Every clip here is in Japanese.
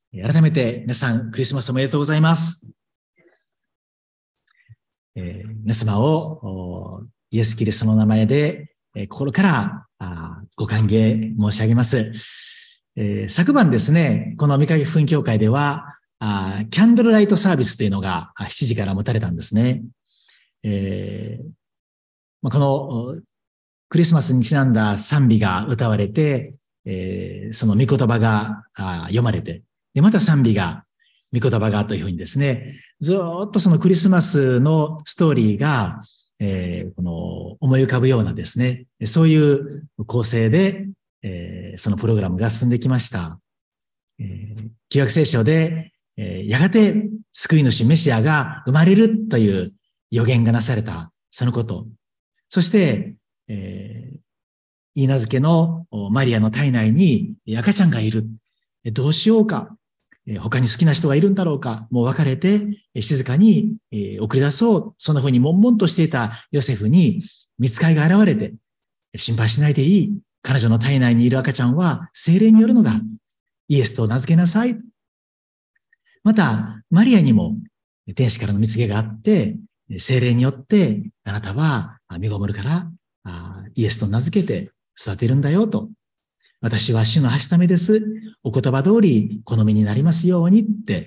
改めて皆さんクリスマスおめでとうございます。皆様をイエス・キリストの名前で心からご歓迎申し上げます。昨晩ですね、この御影福音教会ではキャンドルライトサービスというのが7時から持たれたんですね。このクリスマスにちなんだ賛美が歌われて、その御言葉が読まれて、で、また賛美が、御言葉がというふうにですね、ずっとそのクリスマスのストーリーが、この思い浮かぶようなですね、そういう構成で、そのプログラムが進んできました。旧約聖書で、やがて救い主メシアが生まれるという予言がなされた、そのこと。そして、いいなずけのマリアの体内に赤ちゃんがいる。どうしようか。他に好きな人がいるんだろうか。もう別れて静かに送り出そう。そんな風に悶々としていたヨセフに御使いが現れて、心配しないでいい。彼女の体内にいる赤ちゃんは聖霊によるのだ。イエスと名付けなさい。また、マリアにも天使からの蜜げがあって、聖霊によってあなたは身ごもるからイエスと名付けて育てるんだよと。私は主のはしためです。お言葉通り好みになりますようにって、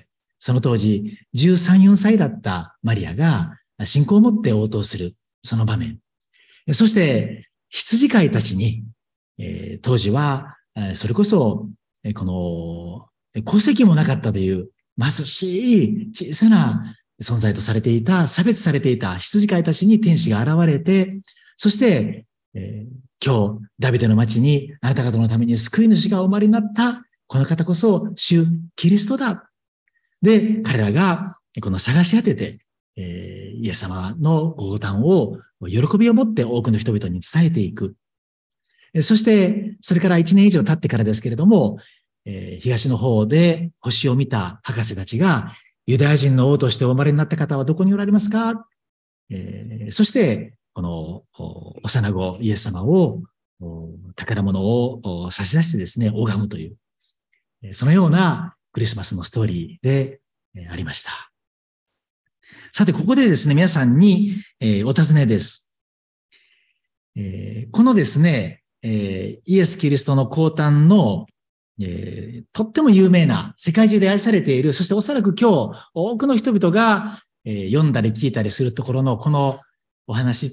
その当時13、4歳だったマリアが信仰を持って応答する、その場面。そして羊飼いたちに、当時はそれこそこの戸籍もなかったという貧しい小さな存在とされていた、差別されていた羊飼いたちに天使が現れて、そして、今日、ダビデの町にあなた方のために救い主がお生まれになった、この方こそ主キリストだ。で、彼らがこの探し当てて、イエス様のご誕を喜びを持って多くの人々に伝えていく。そして、それから1年以上経ってからですけれども、東の方で星を見た博士たちが、ユダヤ人の王としてお生まれになった方はどこにおられますか？そして、この幼子イエス様を宝物を差し出してですね、拝むという、そのようなクリスマスのストーリーでありました。さて、ここでですね、皆さんにお尋ねです。このですね、イエス・キリストの降誕のとっても有名な、世界中で愛されている、そしておそらく今日多くの人々が読んだり聞いたりするところのこのお話って、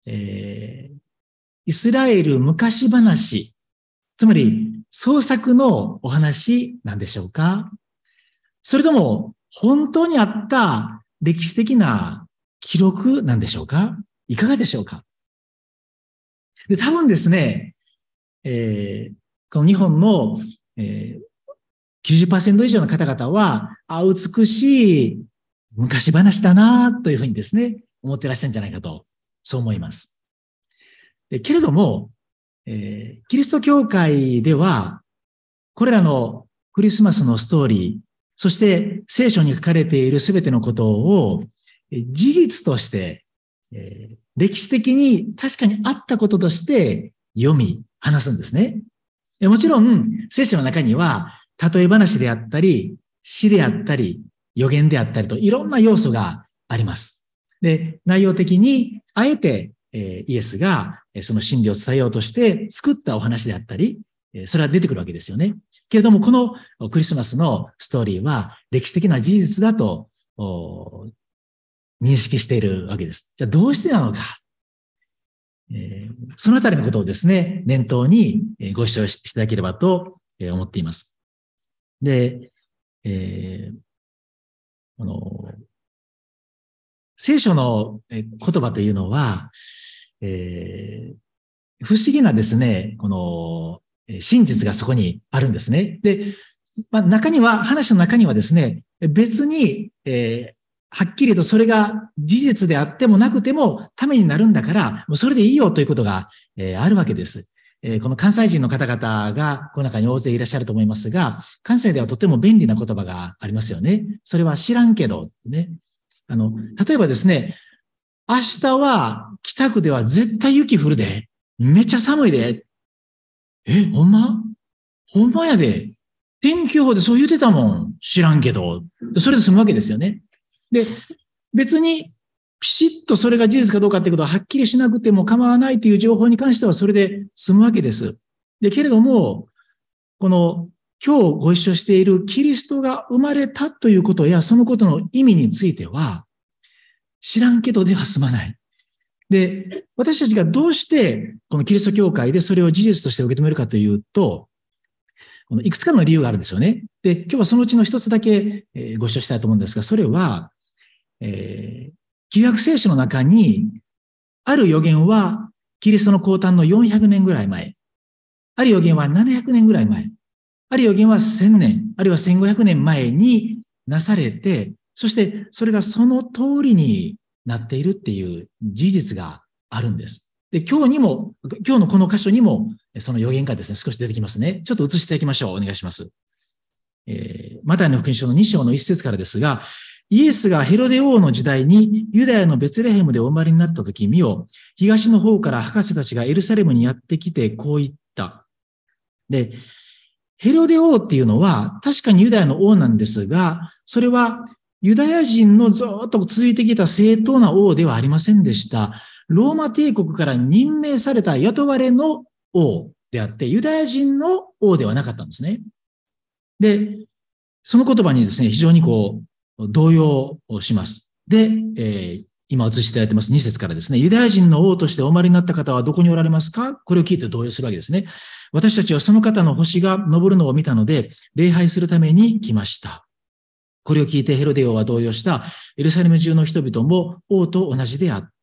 イスラエル昔話、つまり創作のお話なんでしょうか？それとも本当にあった歴史的な記録なんでしょうか？いかがでしょうか？で、多分ですね、この日本の、90% 以上の方々は、美しい昔話だなというふうにですね、思ってらっしゃるんじゃないかと、そう思います。けれども、キリスト教会では、これらのクリスマスのストーリー、そして聖書に書かれているすべてのことを事実として、歴史的に確かにあったこととして読み、話すんですね。もちろん、聖書の中には、例え話であったり、詩であったり、予言であったりといろんな要素があります。で、内容的に、あえて、イエスがその真理を伝えようとして作ったお話であったり、それは出てくるわけですよね。けれども、このクリスマスのストーリーは歴史的な事実だと認識しているわけです。じゃあどうしてなのか。そのあたりのことをですね、念頭にご視聴していただければと思っています。で、聖書の言葉というのは、不思議なですね、この真実がそこにあるんですね。で、話の中にはですね、別に、はっきりとそれが事実であってもなくてもためになるんだから、もうそれでいいよということが、あるわけです。この関西人の方々がこの中に大勢いらっしゃると思いますが、関西ではとても便利な言葉がありますよね。それは知らんけど、ね。例えばですね、明日は北区では絶対雪降るで。めっちゃ寒いで。ほんまやで。 天気予報でそう言ってたもん。知らんけど。それで済むわけですよね。で、別に、ピシッとそれが事実かどうかっていうことははっきりしなくても構わないという情報に関してはそれで済むわけです。で、けれども、この今日ご一緒しているキリストが生まれたということやそのことの意味については、知らんけどでは済まない。で、私たちがどうしてこのキリスト教会でそれを事実として受け止めるかというと、いくつかの理由があるんですよね。で、今日はそのうちの一つだけご一緒したいと思うんですが、それは、旧約聖書の中に、ある預言はキリストの降誕の400年ぐらい前、ある預言は700年ぐらい前、ある預言は1000年、あるいは1500年前になされて、そしてそれがその通りになっているっていう事実があるんです。で、今日のこの箇所にも、その預言がですね、少し出てきますね。ちょっと移していきましょう。お願いします。マタイの福音書の2章の1節からですが、イエスがヘロデ王の時代にユダヤのベツレヘムでお生まれになったとき、見よ、東の方から博士たちがエルサレムにやってきてこう言った。で、ヘロデ王っていうのは確かにユダヤの王なんですが、それはユダヤ人のずっと続いてきた正当な王ではありませんでした。ローマ帝国から任命された雇われの王であって、ユダヤ人の王ではなかったんですね。で、その言葉にですね、非常に動揺をします。で、今映していただいてます2節からですね、ユダヤ人の王としてお生まれになった方はどこにおられますか？これを聞いて動揺するわけですね。私たちはその方の星が昇るのを見たので、礼拝するために来ました。これを聞いてヘロデ王は動揺した。エルサレム中の人々も王と同じであった。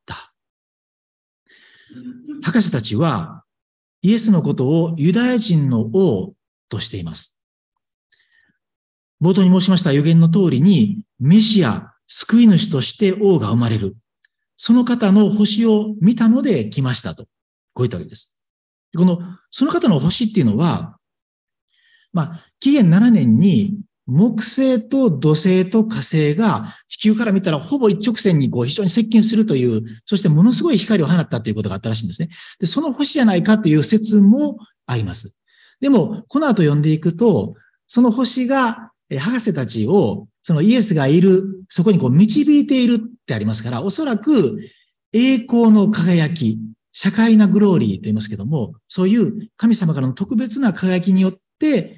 博士たちはイエスのことをユダヤ人の王としています。冒頭に申しました預言の通りに、メシア、救い主として王が生まれる。その方の星を見たので来ましたと。こう言ったわけです。その方の星っていうのは、紀元7年に木星と土星と火星が地球から見たらほぼ一直線に非常に接近するという、そしてものすごい光を放ったということがあったらしいんですね。で、その星じゃないかという説もあります。でも、この後読んでいくと、その星が博士たちを、そのイエスがいる、そこに導いているってありますから、おそらく栄光の輝き、社会なグローリーと言いますけども、そういう神様からの特別な輝きによって、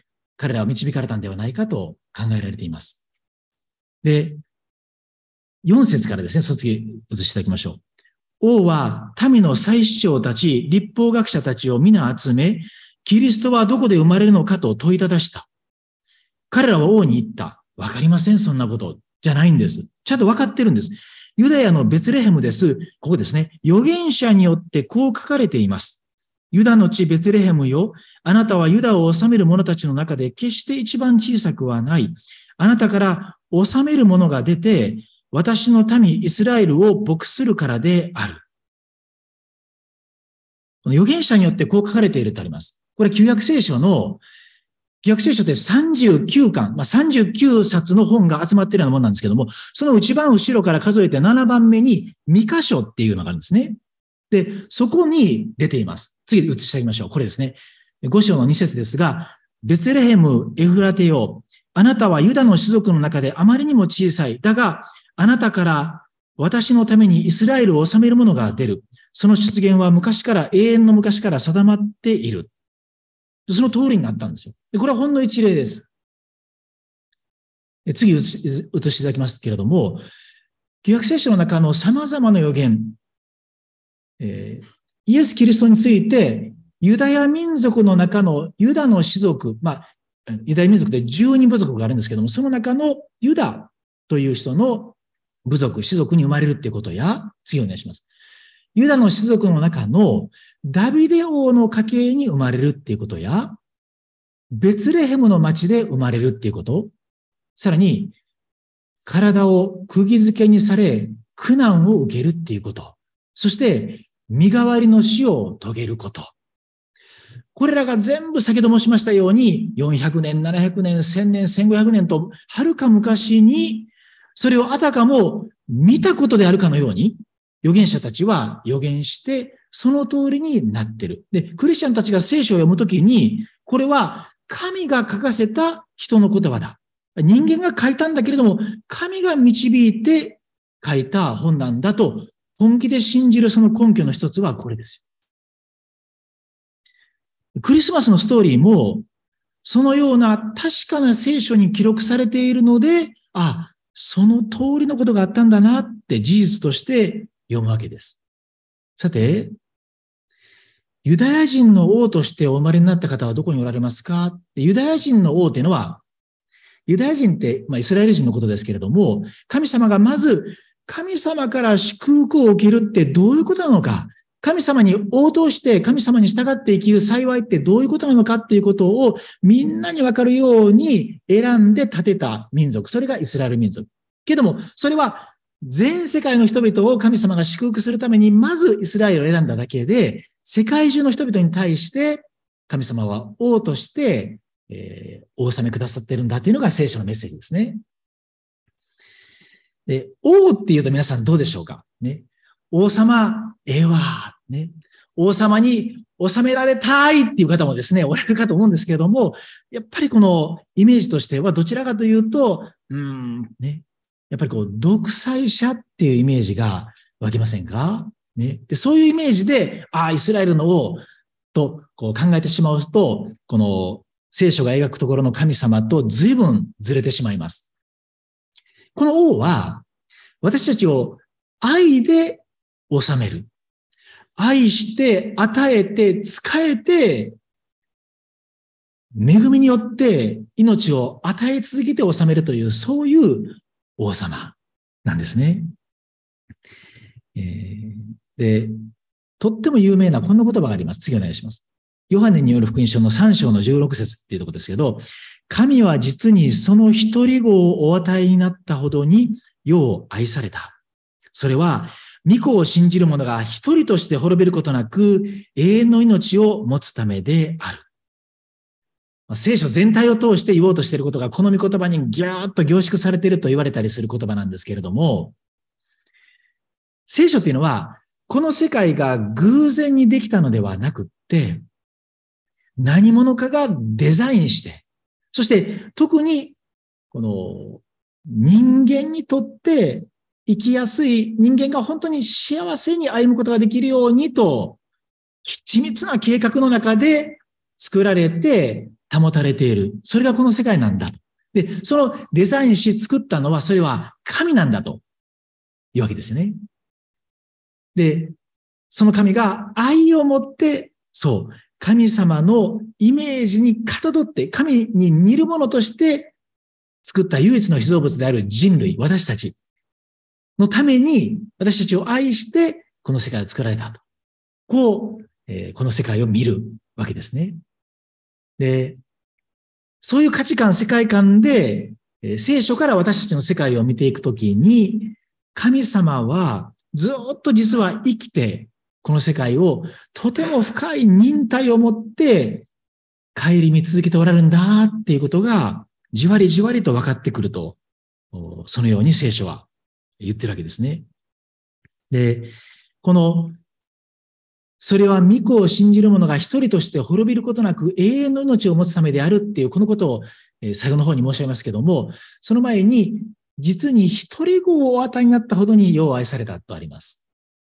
彼らは導かれたんではないかと考えられています。で、4節からですね、次移していただきましょう。王は民の祭司長たち、律法学者たちを皆集め、キリストはどこで生まれるのかと問いただした。彼らは王に言った。わかりません、そんなこと。じゃないんです。ちゃんとわかってるんです。ユダヤのベツレヘムです。ここですね。預言者によってこう書かれています。ユダの地ベツレヘムよ。あなたはユダを治める者たちの中で決して一番小さくはない。あなたから治める者が出て、私の民イスラエルを牧するからである。この預言者によってこう書かれているとあります。これ旧約聖書って39巻、39冊の本が集まっているようなものなんですけども、その一番後ろから数えて7番目にミカ書っていうのがあるんですね。で、そこに出ています。次移していきましょう。これですね。5章の2節ですが、ベツレヘム、エフラテよ。あなたはユダの種族の中であまりにも小さい。だが、あなたから私のためにイスラエルを治める者が出る。その出現は永遠の昔から定まっている。その通りになったんですよ。で、これはほんの一例です。次移していただきますけれども、旧約聖書の中の様々な預言、イエス・キリストについて、ユダヤ民族の中のユダの種族、ユダヤ民族で12部族があるんですけども、その中のユダという人の部族、種族に生まれるっていうことや、次お願いします。ユダの種族の中のダビデ王の家系に生まれるっていうことや、ベツレヘムの町で生まれるっていうこと、さらに、体を釘付けにされ、苦難を受けるっていうこと、そして、身代わりの死を遂げること。これらが全部先ほど申しましたように、400年、700年、1000年、1500年と、はるか昔に、それをあたかも見たことであるかのように、預言者たちは預言して、その通りになっている。で、クリスチャンたちが聖書を読むときに、これは神が書かせた人の言葉だ。人間が書いたんだけれども、神が導いて書いた本なんだと本気で信じるその根拠の一つはこれですよ。クリスマスのストーリーも、そのような確かな聖書に記録されているので、その通りのことがあったんだなって事実として読むわけです。さて、ユダヤ人の王としてお生まれになった方はどこにおられますか？ユダヤ人の王というのは、ユダヤ人って、イスラエル人のことですけれども、神様がまず、神様から祝福を受けるってどういうことなのか、神様に応答して神様に従って生きる幸いってどういうことなのかっていうことをみんなにわかるように選んで建てた民族。それがイスラエル民族。けども、それは全世界の人々を神様が祝福するためにまずイスラエルを選んだだけで、世界中の人々に対して神様は王としてお納めくださっているんだというのが聖書のメッセージですね。で、王っていうと皆さんどうでしょうかね。王様、ね。王様に収められたいっていう方もですね、おられるかと思うんですけれども、やっぱりこのイメージとしてはどちらかというと、やっぱり独裁者っていうイメージが湧きませんかね。で、そういうイメージで、イスラエルの王と考えてしまうと、この聖書が描くところの神様と随分ずれてしまいます。この王は、私たちを愛で治める。愛して、与えて、仕えて、恵みによって命を与え続けて治めるという、そういう王様なんですね。で、とっても有名なこんな言葉があります。次お願いします。ヨハネによる福音書の3章の16節っていうところですけど、神は実にその一人子をお与えになったほどに世を愛された。それは、御子を信じる者が一人として滅びることなく、永遠の命を持つためである。聖書全体を通して言おうとしていることが、この御言葉にギャーッと凝縮されていると言われたりする言葉なんですけれども、聖書っていうのは、この世界が偶然にできたのではなくって、何者かがデザインして、そして特に、この人間にとって生きやすい、人間が本当に幸せに歩むことができるようにと、緻密な計画の中で作られて保たれている。それがこの世界なんだ。で、そのデザインし作ったのは、それは神なんだというわけですよね。で、その神が愛を持って、神様のイメージにかたどって、神に似るものとして作った唯一の被造物である人類、私たちのために、私たちを愛して、この世界を作られたと。この世界を見るわけですね。で、そういう価値観、世界観で、聖書から私たちの世界を見ていくときに、神様はずっと実は生きて、この世界をとても深い忍耐を持って顧み続けておられるんだっていうことがじわりじわりと分かってくると、そのように聖書は言ってるわけですね。で、それは御子を信じる者が一人として滅びることなく永遠の命を持つためであるっていうこのことを最後の方に申し上げますけども、その前に実に一人子をお与えになったほどに世を愛されたとあります。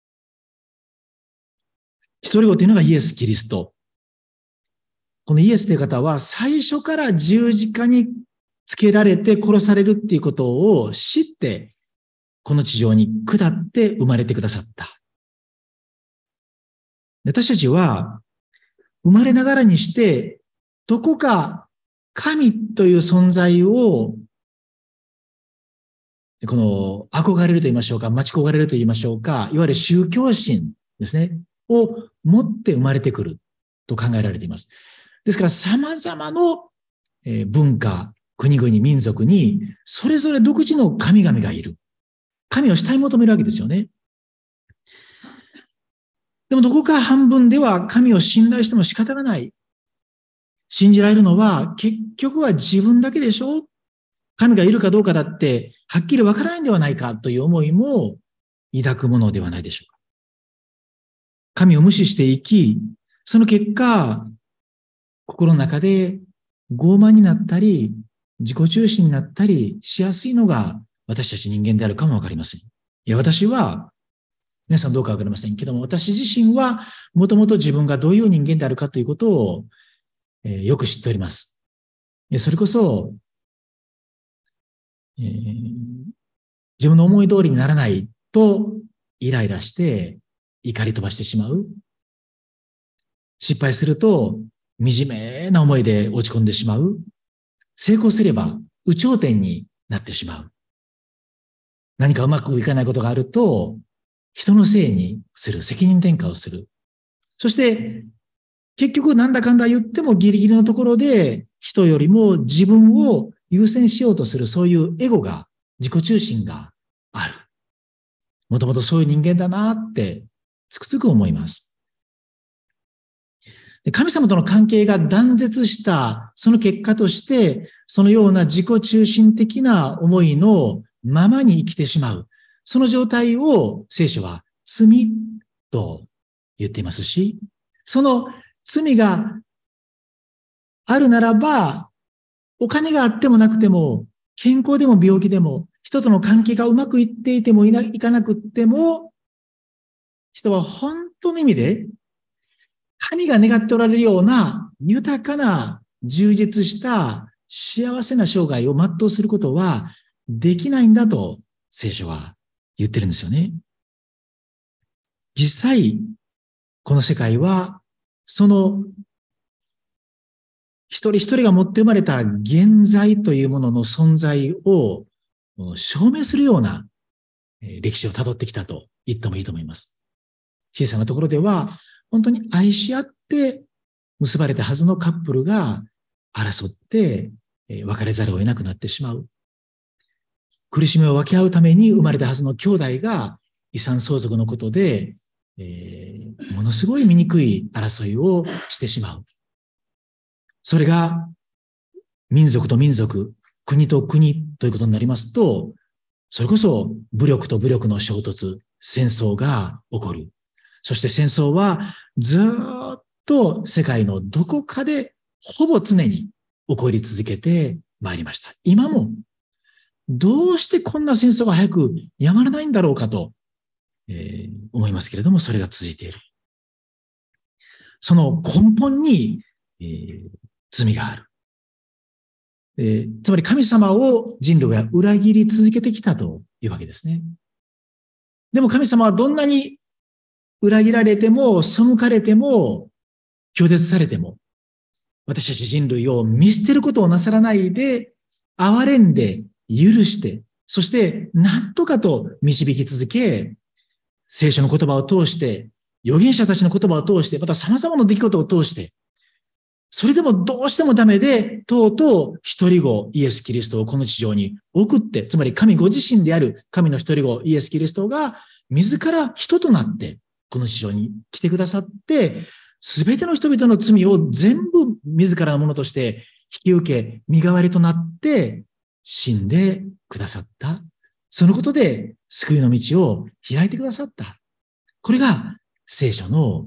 一人子というのがイエス・キリスト。このイエスという方は最初から十字架につけられて殺されるっていうことを知って、この地上に下って生まれてくださった。私たちは生まれながらにして、どこか神という存在を憧れると言いましょうか、待ち焦がれると言いましょうか、いわゆる宗教心ですね、を持って生まれてくると考えられています。ですから様々な文化、国々、民族にそれぞれ独自の神々がいる。神を慕い求めるわけですよね。でもどこか半分では神を信頼しても仕方がない。信じられるのは結局は自分だけでしょ？神がいるかどうかだってはっきりわからないんではないかという思いも抱くものではないでしょうか。神を無視して生き、その結果、心の中で傲慢になったり、 自己中心になったりしやすいのが私たち人間であるかもわかりません。いや、私は、皆さんどうかわかりませんけども、私自身はもともと自分がどういう人間であるかということを、よく知っております。それこそ、自分の思い通りにならないとイライラして怒り飛ばしてしまう。失敗すると惨めな思いで落ち込んでしまう。成功すれば有頂天になってしまう。何かうまくいかないことがあると人のせいにする。責任転嫁をする。そして結局なんだかんだ言ってもギリギリのところで人よりも自分を優先しようとするそういうエゴが、自己中心がある。もともとそういう人間だなってつくづく思います。で、神様との関係が断絶したその結果として、そのような自己中心的な思いのままに生きてしまう。その状態を聖書は罪と言っていますし、その罪があるならば、お金があってもなくても、健康でも病気でも、人との関係がうまくいっていてもいかなくっても、人は本当の意味で、神が願っておられるような豊かな充実した幸せな生涯を全うすることはできないんだと聖書は言ってるんですよね。実際、この世界は、その一人一人が持って生まれた現在というものの存在を証明するような歴史をたどってきたと言ってもいいと思います。小さなところでは、本当に愛し合って結ばれたはずのカップルが争って別れざるを得なくなってしまう。苦しみを分け合うために生まれたはずの兄弟が遺産相続のことで、ものすごい醜い争いをしてしまう。それが民族と民族、国と国ということになりますと、それこそ武力と武力の衝突、戦争が起こる。そして戦争はずっと世界のどこかでほぼ常に起こり続けてまいりました。今もどうしてこんな戦争が早くやまらないんだろうかと、思いますけれども、それが続いている。その根本に、罪がある。つまり神様を人類は裏切り続けてきたというわけですね。でも神様はどんなに裏切られても、背かれても、拒絶されても、私たち人類を見捨てることをなさらないで、憐れんで、許して、そして何とかと導き続け、聖書の言葉を通して、預言者たちの言葉を通して、また様々な出来事を通して、それでもどうしてもダメで、とうとう一人子イエス・キリストをこの地上に送って、つまり神ご自身である神の一人子イエス・キリストが自ら人となってこの地上に来てくださって、すべての人々の罪を全部自らのものとして引き受け、身代わりとなって死んでくださった。そのことで救いの道を開いてくださった。これが聖書の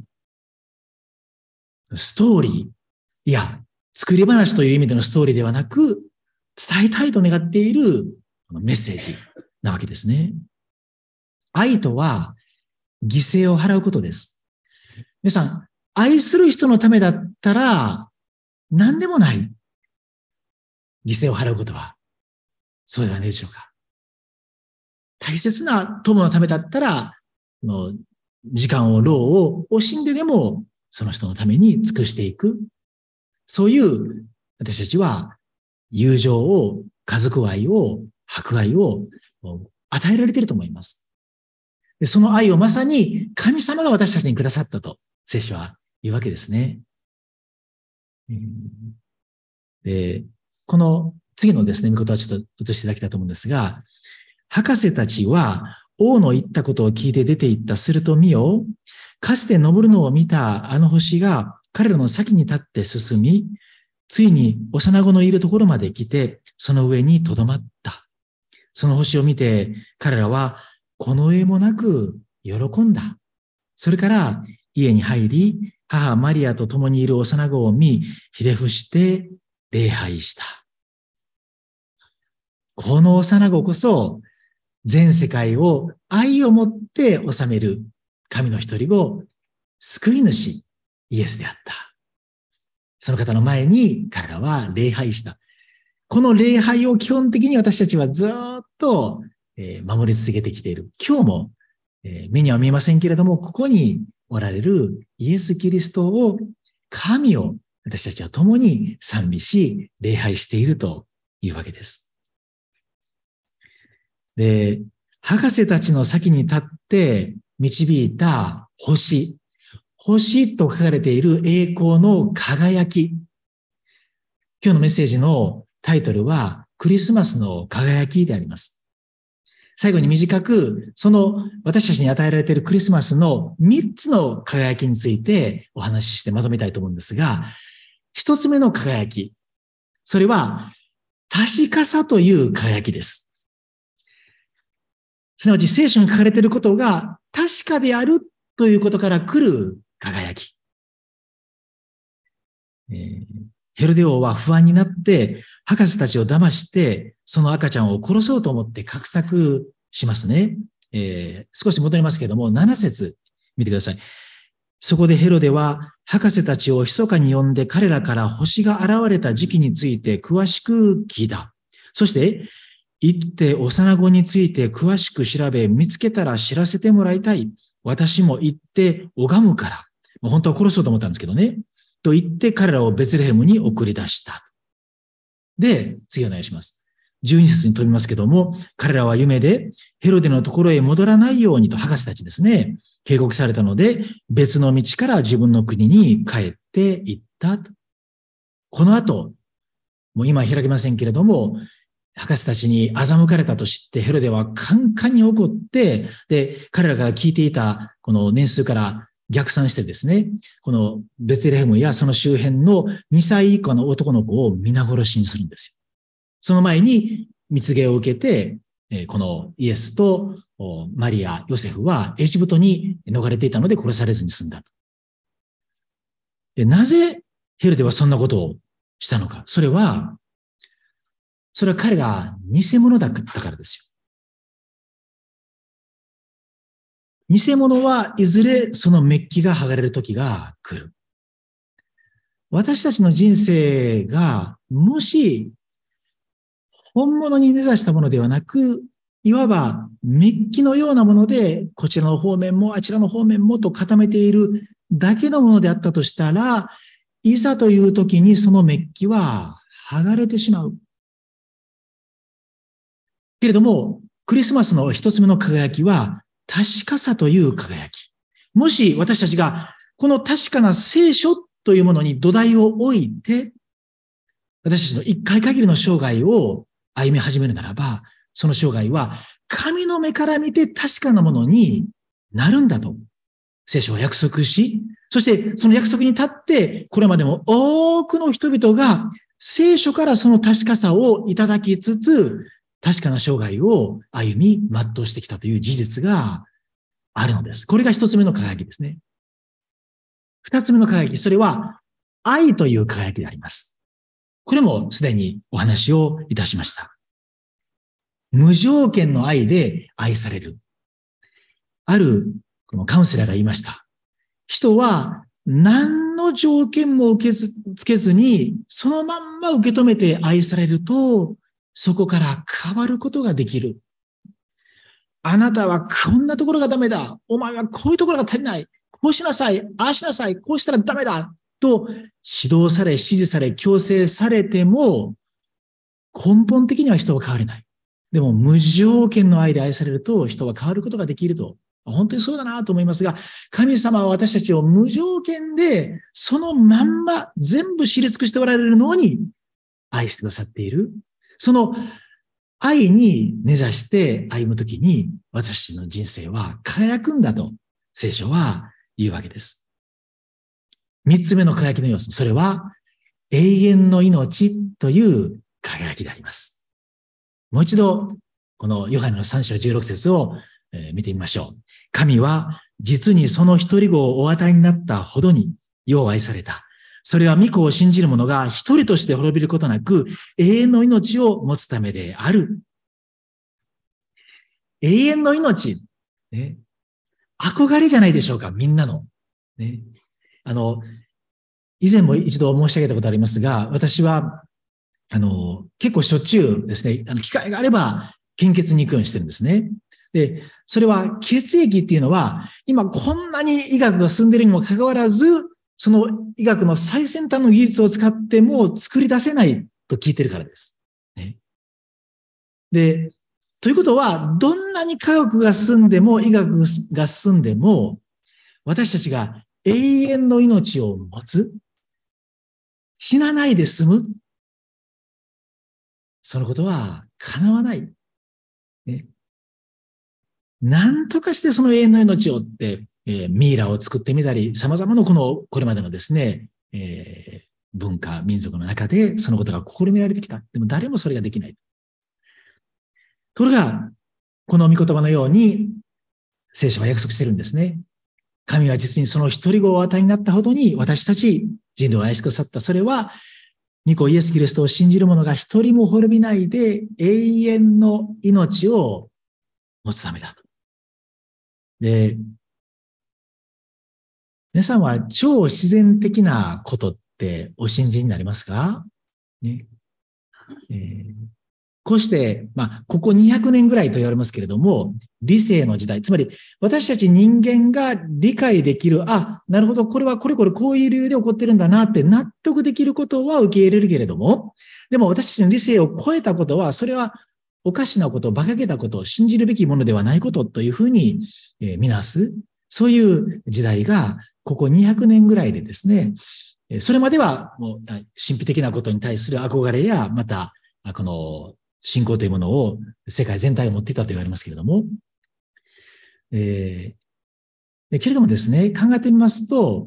ストーリー。いや、作り話という意味でのストーリーではなく、伝えたいと願っているメッセージなわけですね。愛とは犠牲を払うことです。皆さん、愛する人のためだったら何でもない。犠牲を払うことは。そうではないでしょうか。大切な友のためだったら、時間を労を惜しんででもその人のために尽くしていく。そういう私たちは友情を、家族愛を、博愛を与えられていると思います。でその愛をまさに神様が私たちにくださったと聖書は言うわけですね。でこの次のですね、見事はちょっと移していただきたいと思うんですが、博士たちは王の言ったことを聞いて出て行った。すると見よ、かつて昇るのを見たあの星が彼らの先に立って進み、ついに幼子のいるところまで来て、その上にとどまった。その星を見て、彼らはこの上もなく喜んだ。それから家に入り、母マリアと共にいる幼子を見、ひれ伏して礼拝した。 この幼子こそ、全世界を愛をもって治める神の一人子、救い主、イエスであった。その方の前に彼らは礼拝した。この礼拝を基本的に私たちはずっと守り続けてきている。今日も目には見えませんけれども、ここにおられるイエス・キリストを、神を私たちは共に賛美し、礼拝しているというわけです。で、博士たちの先に立って導いた星。星と書かれている栄光の輝き。今日のメッセージのタイトルは、クリスマスの輝きであります。最後に短く、その私たちに与えられているクリスマスの3つの輝きについてお話ししてまとめたいと思うんですが、1つ目の輝き。それは、確かさという輝きです。すなわち聖書に書かれていることが確かであるということから来る輝き。ヘロデ王は不安になって、博士たちを騙して、その赤ちゃんを殺そうと思って画策しますね。少し戻りますけれども、7節見てください。そこでヘロデは博士たちを密かに呼んで彼らから星が現れた時期について詳しく聞いた。そして、行って幼子について詳しく調べ、見つけたら知らせてもらいたい。私も行って拝むから。本当は殺そうと思ったんですけどね。と言って彼らをベツレヘムに送り出した。で、次お願いします。12節に飛びますけども、彼らは夢でヘロデのところへ戻らないようにと博士たちですね、警告されたので、別の道から自分の国に帰って行った。この後、もう今開けませんけれども、博士たちに欺かれたと知ってヘロデはカンカンに怒って、で、彼らから聞いていたこの年数から逆算してですね、このベツレヘムやその周辺の2歳以下の男の子を皆殺しにするんですよ。その前に蜜毛を受けて、このイエスとマリア、ヨセフはエジプトに逃れていたので殺されずに済んだと。で、なぜヘロデはそんなことをしたのか。それは彼が偽物だったからですよ。偽物はいずれそのメッキが剥がれる時が来る。私たちの人生がもし本物に根ざしたものではなく、いわばメッキのようなものでこちらの方面もあちらの方面もと固めているだけのものであったとしたら、いざという時にそのメッキは剥がれてしまう。けれども、クリスマスの一つ目の輝きは、確かさという輝き。もし私たちが、この確かな聖書というものに土台を置いて、私たちの一回限りの生涯を歩み始めるならば、その生涯は神の目から見て確かなものになるんだと、聖書は約束し、そしてその約束に立って、これまでも多くの人々が聖書からその確かさをいただきつつ、確かな生涯を歩み、全うしてきたという事実があるのです。これが一つ目の輝きですね。二つ目の輝き、それは愛という輝きであります。これもすでにお話をいたしました。無条件の愛で愛される。あるこのカウンセラーが言いました。人は何の条件もつけずに、そのまんま受け止めて愛されると、そこから変わることができる。あなたはこんなところがダメだ。お前はこういうところが足りない。こうしなさい。ああしなさい。こうしたらダメだ。と指導され、指示され、強制されても、根本的には人は変われない。でも無条件の愛で愛されると人は変わることができると。本当にそうだなと思いますが、神様は私たちを無条件でそのまんま全部知り尽くしておられるのに愛してくださっている。その愛に根ざして歩むときに私の人生は輝くんだと聖書は言うわけです。三つ目の輝きの要素、それは永遠の命という輝きであります。もう一度このヨハネの3章16節を見てみましょう。神は実にその一人子をお与えになったほどによう愛された。 それは御子を信じる者が一人として滅びることなく、永遠の命を持つためである。永遠の命。ね。憧れじゃないでしょうか、みんなの。ね。以前も一度申し上げたことありますが、私は、結構しょっちゅうですね、機会があれば、献血に行くようにしてるんですね。で、それは血液っていうのは、今こんなに医学が進んでいるにもかかわらず、その医学の最先端の技術を使っても作り出せないと聞いてるからです。ね、で、ということは、どんなに科学が進んでも、医学が進んでも、私たちが永遠の命を持つ、死なないで済む、そのことは叶わない。ね、なんとかしてその永遠の命をって、ミイラを作ってみたり、様々なこれまでのですね、文化、民族の中でそのことが試みられてきた。でも誰もそれができない。ところが、この御言葉のように、聖書は約束してるんですね。神は実にその一人子をお与えになったほどに私たち人類を愛してくださった。それは、御子イエス・キリストを信じる者が一人も滅びないで永遠の命を持つためだと。で、皆さんは超自然的なことってお信じになりますか？ね。こうして、ここ200年ぐらいと言われますけれども、理性の時代、つまり私たち人間が理解できる、なるほど、これはこれこういう理由で起こってるんだなって納得できることは受け入れるけれども、でも私たちの理性を超えたことは、それはおかしなこと、馬鹿げたこと、信じるべきものではないことというふうに見なす、そういう時代がここ200年ぐらいでですね、それまではもう神秘的なことに対する憧れや、また、この信仰というものを世界全体を持っていたと言われますけれども、けれどもですね、考えてみますと、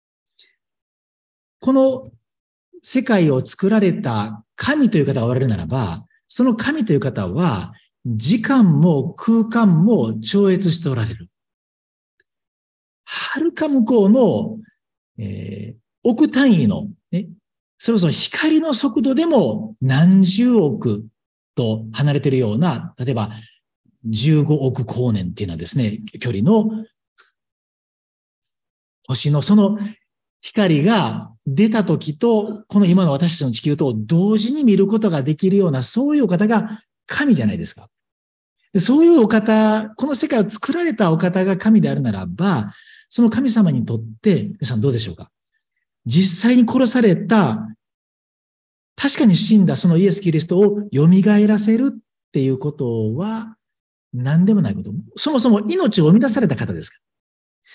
この世界を作られた神という方がおられるならば、その神という方は、時間も空間も超越しておられる。はるか向こうの、億単位の、ね、それこそ光の速度でも何十億と離れているような、例えば15億光年っていうのはですね、距離の星のその光が出た時と、この今の私たちの地球と同時に見ることができるような、そういうお方が神じゃないですか。そういうお方、この世界を作られたお方が神であるならば、その神様にとって、皆さんどうでしょうか？実際に殺された、確かに死んだそのイエス・キリストを蘇らせるっていうことは何でもないこと。そもそも命を生み出された方ですから。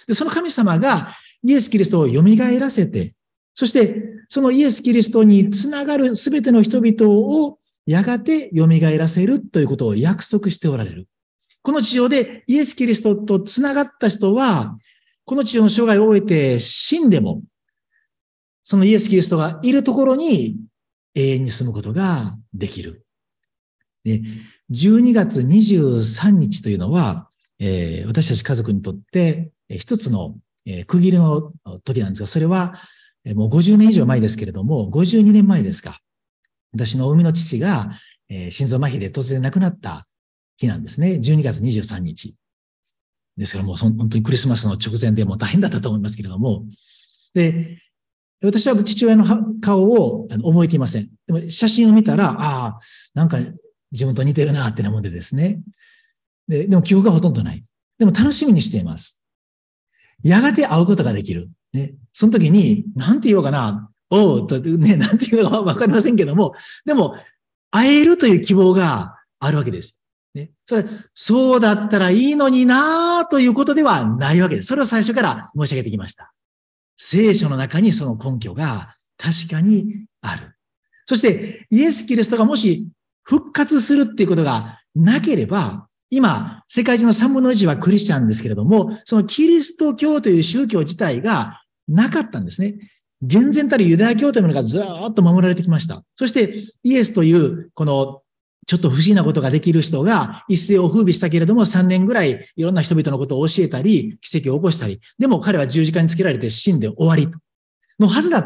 で、その神様がイエス・キリストを蘇らせて、そしてそのイエス・キリストにつながるすべての人々をやがて蘇らせるということを約束しておられる。この地上でイエス・キリストとつながった人は、この地上の生涯を終えて死んでも、そのイエス・キリストがいるところに永遠に住むことができる。で、12月23日というのは、私たち家族にとって一つの区切りの時なんですが、それはもう50年以上前ですけれども、52年前ですか。私の生みの父が心臓麻痺で突然亡くなった日なんですね。12月23日。ですからもう本当にクリスマスの直前でもう大変だったと思いますけれども。で、私は父親の顔を覚えていません。でも写真を見たら、なんか自分と似てるなってなもんでですね。でも記憶がほとんどない。でも楽しみにしています。やがて会うことができる。ね。その時に、なんて言おうかな。おうとね、なんて言うかわかりませんけども、でも、会えるという希望があるわけです。ね。そうだったらいいのになということではないわけです。それを最初から申し上げてきました。聖書の中にその根拠が確かにある。そして、イエス・キリストがもし復活するっていうことがなければ、今、世界中の3分の1はクリスチャンですけれども、そのキリスト教という宗教自体がなかったんですね。厳然たるユダヤ教というものがずーっと守られてきました。そして、イエスという、この、ちょっと不思議なことができる人が一世を風靡したけれども、3年ぐらいいろんな人々のことを教えたり、奇跡を起こしたり、でも彼は十字架につけられて死んで終わりのはずだった。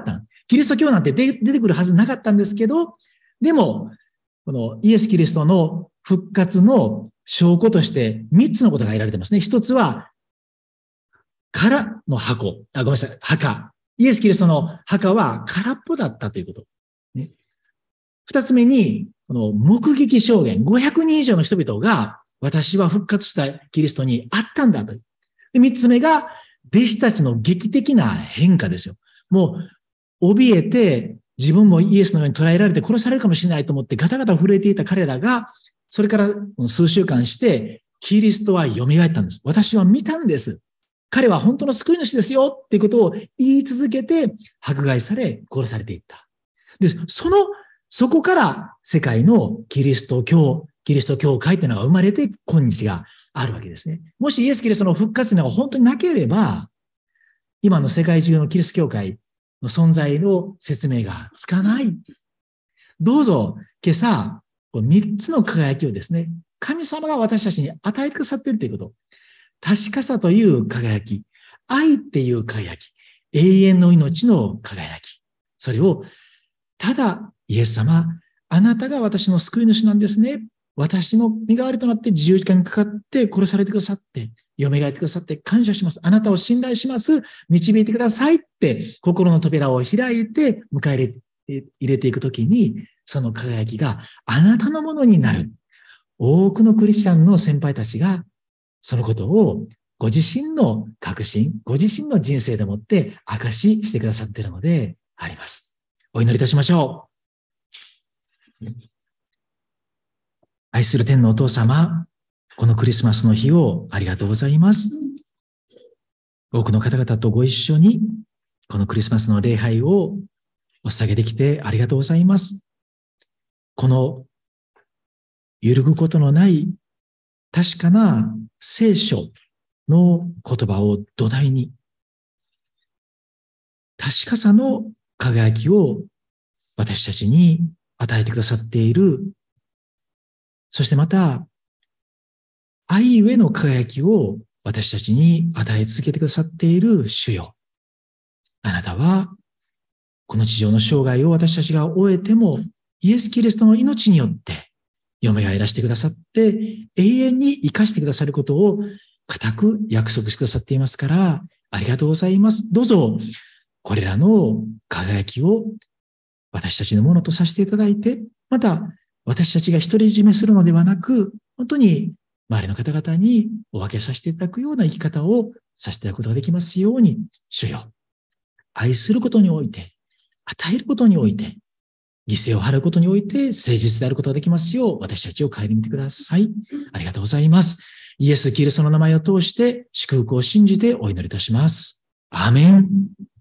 キリスト教なんて出てくるはずなかったんですけど、でも、このイエス・キリストの復活の証拠として3つのことが挙げられてますね。一つは、空の箱。ごめんなさい。墓。イエス・キリストの墓は空っぽだったということ。ね、二つ目に、この目撃証言。500人以上の人々が、私は復活したキリストに会ったんだと。で、三つ目が、弟子たちの劇的な変化ですよ。もう、怯えて、自分もイエスのように捕らえられて殺されるかもしれないと思ってガタガタ震えていた彼らが、それから数週間して、キリストは蘇ったんです。私は見たんです。彼は本当の救い主ですよっていうことを言い続けて、迫害され、殺されていった。で、そこから世界のキリスト教会っていうのが生まれて、今日があるわけですね。もしイエス・キリストの復活というのが本当になければ、今の世界中のキリスト教会の存在の説明がつかない。どうぞ、今朝、3つの輝きをですね、神様が私たちに与えてくださっているということ。確かさという輝き、愛っていう輝き、永遠の命の輝き。それを、ただ、イエス様、あなたが私の救い主なんですね。私の身代わりとなって十字架にかかって殺されてくださって、蘇ってくださって感謝します。あなたを信頼します。導いてくださいって心の扉を開いて迎え入れていくときに、その輝きがあなたのものになる。多くのクリスチャンの先輩たちがそのことをご自身の確信、ご自身の人生でもって証ししてくださっているのであります。お祈りいたしましょう。愛する天のお父様、このクリスマスの日をありがとうございます。多くの方々とご一緒に、このクリスマスの礼拝をお捧げできてありがとうございます。この揺るぐことのない確かな聖書の言葉を土台に、確かさの輝きを私たちに与えてくださっている。そしてまた、愛ゆえの輝きを私たちに与え続けてくださっている主よ。あなたは、この地上の生涯を私たちが終えても、イエス・キリストの命によって、蘇らせてくださって、永遠に生かしてくださることを固く約束してくださっていますから、ありがとうございます。どうぞ、これらの輝きを私たちのものとさせていただいて、また、私たちが独り占めするのではなく、本当に周りの方々にお分けさせていただくような生き方をさせていただくことができますように、主よ、愛することにおいて、与えることにおいて、犠牲を払うことにおいて誠実であることができますよう、私たちを顧みてください。ありがとうございます。イエス・キリストの名前を通して祝福を信じてお祈りいたします。アーメン。